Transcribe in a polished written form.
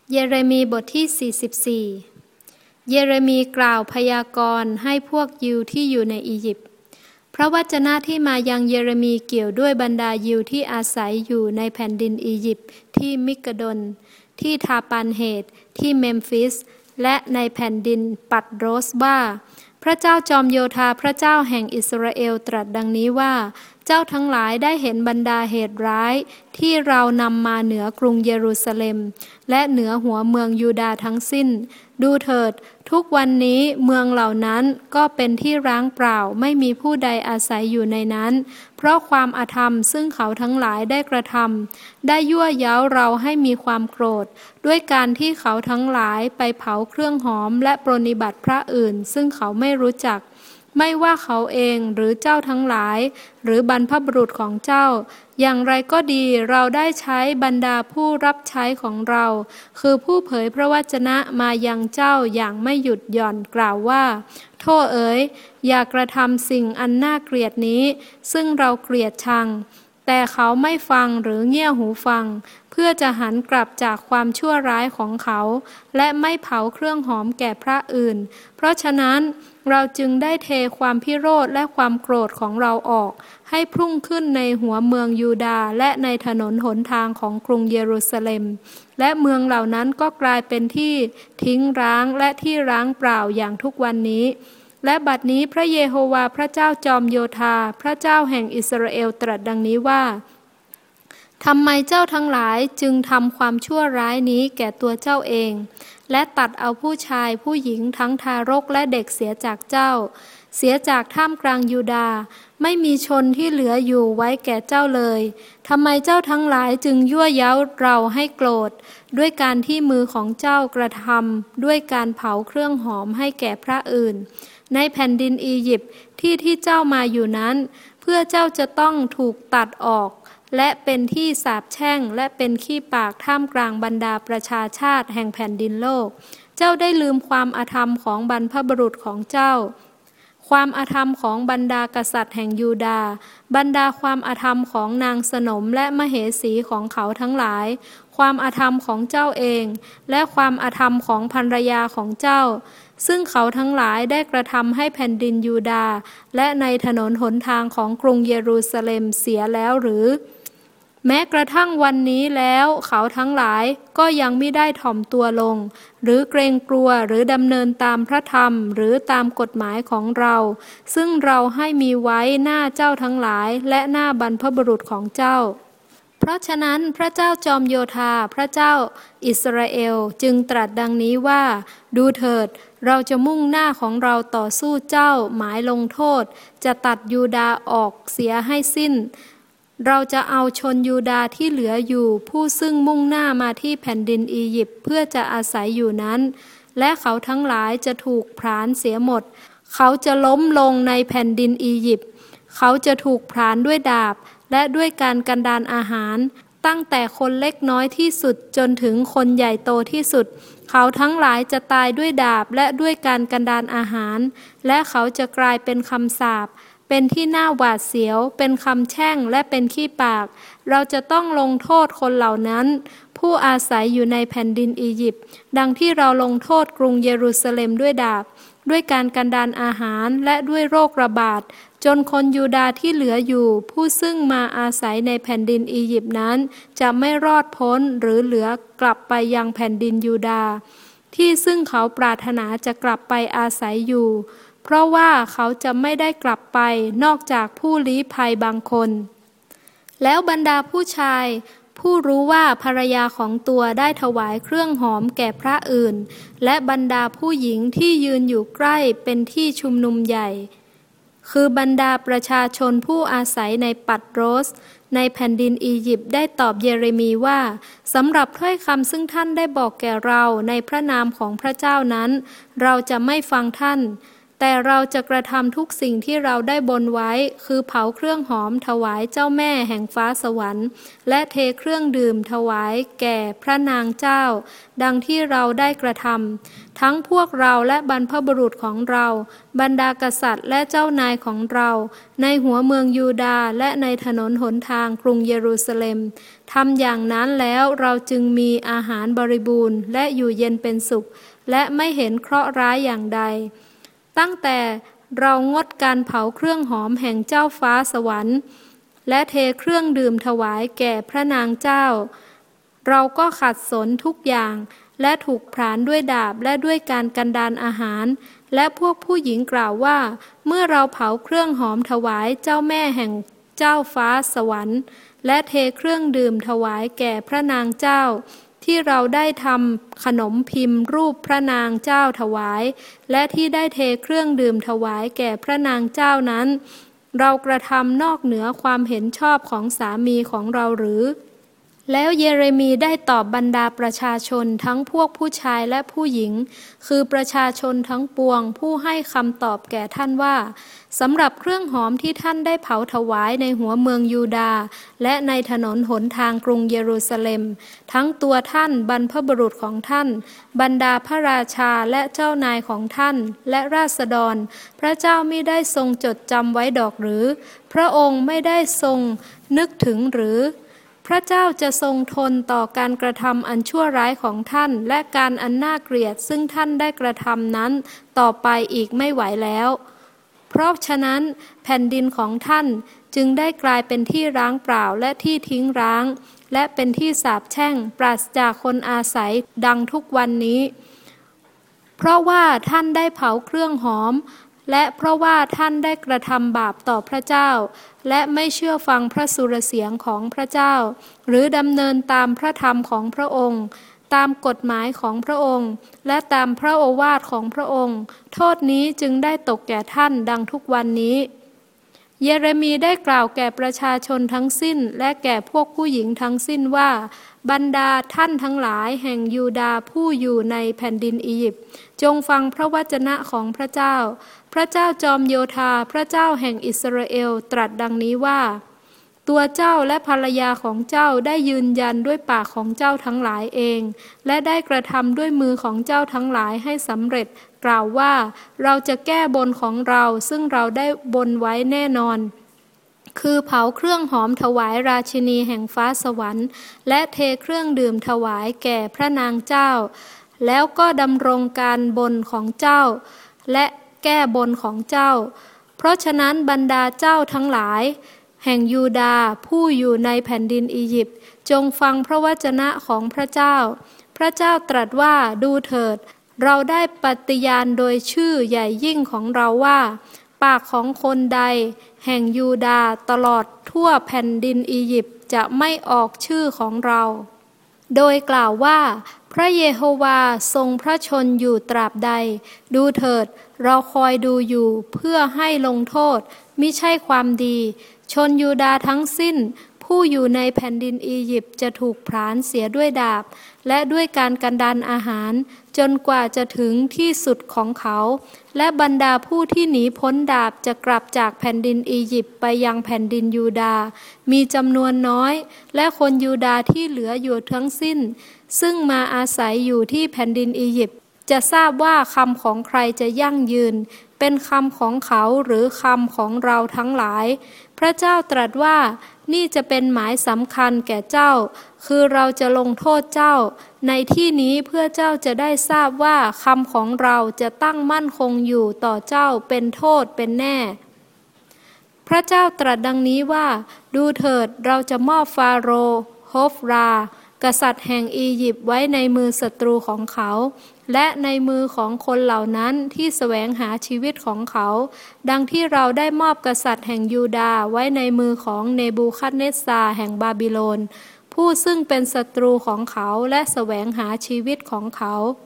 เยเรมีบทที่44เยเรมีกล่าวพยากรณ์ให้พวกยิวที่อยู่ในอียิปต์พระวจนะที่มายังเยเรมีเกี่ยวด้วยบรรดายิวที่อาศัยอยู่ในแผ่นดินอียิปต์ที่มิกดนที่ทาปันเฮตที่เมมฟิสและในแผ่นดินปัดโรสว่าพระเจ้าจอมโยธาพระเจ้าแห่งอิสราเอลตรัสดังนี้ว่าเจ้าทั้งหลายได้เห็นบรรดาเหตุร้ายที่เรานำมาเหนือกรุงเยรูซาเล็มและเหนือหัวเมืองยูดาห์ทั้งสิ้นดูเถิดทุกวันนี้เมืองเหล่านั้นก็เป็นที่ร้างเปล่าไม่มีผู้ใดอาศัยอยู่ในนั้นเพราะความอาธรรมซึ่งเขาทั้งหลายได้กระทำได้ยั่วเย้าเราให้มีความโกรธด้วยการที่เขาทั้งหลายไปเผาเครื่องหอมและปรนนิบัติพระอื่นซึ่งเขาไม่รู้จักไม่ว่าเขาเองหรือเจ้าทั้งหลายหรือบรรพบุรุษของเจ้าอย่างไรก็ดีเราได้ใช้บรรดาผู้รับใช้ของเราคือผู้เผยพระวจนะมายังเจ้าอย่างไม่หยุดหย่อนกล่าวว่าโธ่เอ๋ยอย่ากระทำสิ่งอันน่าเกลียดนี้ซึ่งเราเกลียดชังแต่เขาไม่ฟังหรือเงี่ยหูฟังเพื่อจะหันกลับจากความชั่วร้ายของเขาและไม่เผาเครื่องหอมแก่พระอื่นเพราะฉะนั้นเราจึงได้เทความพิโรธและความโกรธของเราออกให้พุ่งขึ้นในหัวเมืองยูดาห์และในถนนหนทางของกรุงเยรูซาเล็มและเมืองเหล่านั้นก็กลายเป็นที่ทิ้งร้างและที่ร้างเปล่าอย่างทุกวันนี้และบัดนี้พระเยโฮวาห์พระเจ้าจอมโยธาพระเจ้าแห่งอิสราเอลตรัสดังนี้ว่าทำไมเจ้าทั้งหลายจึงทำความชั่วร้ายนี้แก่ตัวเจ้าเองและตัดเอาผู้ชายผู้หญิงทั้งทารกและเด็กเสียจากเจ้าเสียจากท่ามกลางยูดาห์ไม่มีชนที่เหลืออยู่ไว้แก่เจ้าเลยทำไมเจ้าทั้งหลายจึงยั่วเย้าเราให้โกรธด้วยการที่มือของเจ้ากระทำด้วยการเผาเครื่องหอมให้แก่พระอื่นในแผ่นดินอียิปต์ที่เจ้ามาอยู่นั้นเพื่อเจ้าจะต้องถูกตัดออกและเป็นที่สาปแช่งและเป็นขี้ปากท่ามกลางบรรดาประชาชาติแห่งแผ่นดินโลกเจ้าได้ลืมความอาธรรมของบรรพบุรุษของเจ้าความอาธรรมของบรรดากษัตริย์แห่งยูดาห์บรรดาความอาธรรมของนางสนมและมเหสีของเขาทั้งหลายความอาธรรมของเจ้าเองและความอาธรรมของภรรยาของเจ้าซึ่งเขาทั้งหลายได้กระทำให้แผ่นดินยูดาห์และในถนนหนทางของกรุงเยรูซาเล็มเสียแล้วหรือแม้กระทั่งวันนี้แล้วเขาทั้งหลายก็ยังไม่ได้ถ่อมตัวลงหรือเกรงกลัวหรือดำเนินตามพระธรรมหรือตามกฎหมายของเราซึ่งเราให้มีไว้หน้าเจ้าทั้งหลายและหน้าบรรพบุรุษของเจ้าเพราะฉะนั้นพระเจ้าจอมโยธาพระเจ้าอิสราเอลจึงตรัสดังนี้ว่าดูเถิดเราจะมุ่งหน้าของเราต่อสู้เจ้าหมายลงโทษจะตัดยูดาห์ออกเสียให้สิ้นเราจะเอาชนยูดาห์ที่เหลืออยู่ผู้ซึ่งมุ่งหน้ามาที่แผ่นดินอียิปต์เพื่อจะอาศัยอยู่นั้นและเขาทั้งหลายจะถูกผลาญเสียหมดเขาจะล้มลงในแผ่นดินอียิปต์เขาจะถูกผลาญด้วยดาบและด้วยการกันดารอาหารตั้งแต่คนเล็กน้อยที่สุดจนถึงคนใหญ่โตที่สุดเขาทั้งหลายจะตายด้วยดาบและด้วยการกันดารอาหารและเขาจะกลายเป็นคำสาปเป็นที่น่าหวาดเสียวเป็นคำแช่งและเป็นขี้ปากเราจะต้องลงโทษคนเหล่านั้นผู้อาศัยอยู่ในแผ่นดินอียิปต์ดังที่เราลงโทษกรุงเยรูซาเล็มด้วยดาบด้วยการกันดารอาหารและด้วยโรคระบาดจนคนยูดาห์ที่เหลืออยู่ผู้ซึ่งมาอาศัยในแผ่นดินอียิปต์นั้นจะไม่รอดพ้นหรือเหลือกลับไปยังแผ่นดินยูดาห์ที่ซึ่งเขาปรารถนาจะกลับไปอาศัยอยู่เพราะว่าเขาจะไม่ได้กลับไปนอกจากผู้ลี้ภัยบางคนแล้วบรรดาผู้ชายผู้รู้ว่าภรรยาของตัวได้ถวายเครื่องหอมแก่พระอื่นและบรรดาผู้หญิงที่ยืนอยู่ใกล้เป็นที่ชุมนุมใหญ่คือบรรดาประชาชนผู้อาศัยในปัดโรสในแผ่นดินอียิปต์ได้ตอบเยเรมีว่าสำหรับถ้อยคำซึ่งท่านได้บอกแก่เราในพระนามของพระเจ้านั้นเราจะไม่ฟังท่านแต่เราจะกระทำทุกสิ่งที่เราได้บนไว้คือเผาเครื่องหอมถวายเจ้าแม่แห่งฟ้าสวรรค์และเทเครื่องดื่มถวายแก่พระนางเจ้าดังที่เราได้กระทำทั้งพวกเราและบรรพบุรุษของเราบรรดากษัตริย์และเจ้านายของเราในหัวเมืองยูดาห์และในถนนหนทางกรุงเยรูซาเล็มทำอย่างนั้นแล้วเราจึงมีอาหารบริบูรณ์และอยู่เย็นเป็นสุขและไม่เห็นเคราะห์ร้ายอย่างใดตั้งแต่เรางดการเผาเครื่องหอมแห่งเจ้าฟ้าสวรรค์และเทเครื่องดื่มถวายแก่พระนางเจ้าเราก็ขัดสนทุกอย่างและถูกผลาญด้วยดาบและด้วยการกันดานอาหารและพวกผู้หญิงกล่าวว่าเมื่อเราเผาเครื่องหอมถวายเจ้าแม่แห่งเจ้าฟ้าสวรรค์และเทเครื่องดื่มถวายแก่พระนางเจ้าที่เราได้ทำขนมพิมพ์รูปพระนางเจ้าถวายและที่ได้เทเครื่องดื่มถวายแก่พระนางเจ้านั้นเรากระทำนอกเหนือความเห็นชอบของสามีของเราหรือแล้วเยเรมีได้ตอบบรรดาประชาชนทั้งพวกผู้ชายและผู้หญิงคือประชาชนทั้งปวงผู้ให้คำตอบแก่ท่านว่าสำหรับเครื่องหอมที่ท่านได้เผาถวายในหัวเมืองยูดาห์และในถนนหนทางกรุงเยรูซาเล็มทั้งตัวท่านบรรพบุรุษของท่านบรรดาพระราชาและเจ้านายของท่านและราษฎรพระเจ้ามิได้ทรงจดจำไว้ดอกหรือพระองค์ไม่ได้ทรงนึกถึงหรือพระเจ้าจะทรงทนต่อการกระทำอันชั่วร้ายของท่านและการอันน่าเกลียดซึ่งท่านได้กระทำนั้นต่อไปอีกไม่ไหวแล้วเพราะฉะนั้นแผ่นดินของท่านจึงได้กลายเป็นที่ร้างเปล่าและที่ทิ้งร้างและเป็นที่สาปแช่งปราศจากคนอาศัยดังทุกวันนี้เพราะว่าท่านได้เผาเครื่องหอมและเพราะว่าท่านได้กระทำบาปต่อพระเจ้าและไม่เชื่อฟังพระสุรเสียงของพระเจ้าหรือดำเนินตามพระธรรมของพระองค์ตามกฎหมายของพระองค์และตามพระโอวาทของพระองค์โทษนี้จึงได้ตกแก่ท่านดังทุกวันนี้เยเรมีได้กล่าวแก่ประชาชนทั้งสิ้นและแก่พวกผู้หญิงทั้งสิ้นว่าบรรดาท่านทั้งหลายแห่งยูดาห์ผู้อยู่ในแผ่นดินอียิปต์จงฟังพระวจนะของพระเจ้าพระเจ้าจอมโยธาพระเจ้าแห่งอิสราเอลตรัสดังนี้ว่าตัวเจ้าและภรรยาของเจ้าได้ยืนยันด้วยปากของเจ้าทั้งหลายเองและได้กระทำด้วยมือของเจ้าทั้งหลายให้สำเร็จกล่าวว่าเราจะแก้บนของเราซึ่งเราได้บนไว้แน่นอนคือเผาเครื่องหอมถวายราชินีแห่งฟ้าสวรรค์และเทเครื่องดื่มถวายแก่พระนางเจ้าแล้วก็ดำรงการบนของเจ้าและแก้บนของเจ้าเพราะฉะนั้นบรรดาเจ้าทั้งหลายแห่งยูดาห์ผู้อยู่ในแผ่นดินอียิปต์จงฟังพระวจนะของพระเจ้าพระเจ้าตรัสว่าดูเถิดเราได้ปฏิญาณโดยชื่อใหญ่ยิ่งของเราว่าปากของคนใดแห่งยูดาห์ตลอดทั่วแผ่นดินอียิปต์จะไม่ออกชื่อของเราโดยกล่าวว่าพระเยโฮวาทรงพระชนอยู่ตราบใดดูเถิดเราคอยดูอยู่เพื่อให้ลงโทษมิใช่ความดีชนยูดาห์ทั้งสิ้นผู้อยู่ในแผ่นดินอียิปต์จะถูกผลาญเสียด้วยดาบและด้วยการกันดานอาหารจนกว่าจะถึงที่สุดของเขาและบรรดาผู้ที่หนีพ้นดาบจะกลับจากแผ่นดินอียิปต์ไปยังแผ่นดินยูดาห์มีจำนวนน้อยและคนยูดาห์ที่เหลืออยู่ทั้งสิ้นซึ่งมาอาศัยอยู่ที่แผ่นดินอียิปต์จะทราบว่าคำของใครจะยั่งยืนเป็นคำของเขาหรือคำของเราทั้งหลายพระเจ้าตรัสว่านี่จะเป็นหมายสำคัญแก่เจ้าคือเราจะลงโทษเจ้าในที่นี้เพื่อเจ้าจะได้ทราบว่าคำของเราจะตั้งมั่นคงอยู่ต่อเจ้าเป็นโทษเป็นแน่พระเจ้าตรัสดังนี้ว่าดูเถิดเราจะมอบฟาโรห์โฮฟรากษัตริย์แห่งอียิปต์ไว้ในมือศัตรูของเขาและในมือของคนเหล่านั้นที่แสวงหาชีวิตของเขาดังที่เราได้มอบกษัตริย์แห่งยูดาห์ไว้ในมือของเนบูคัดเนสซาร์แห่งบาบิโลนผู้ซึ่งเป็นศัตรูของเขาและแสวงหาชีวิตของเขา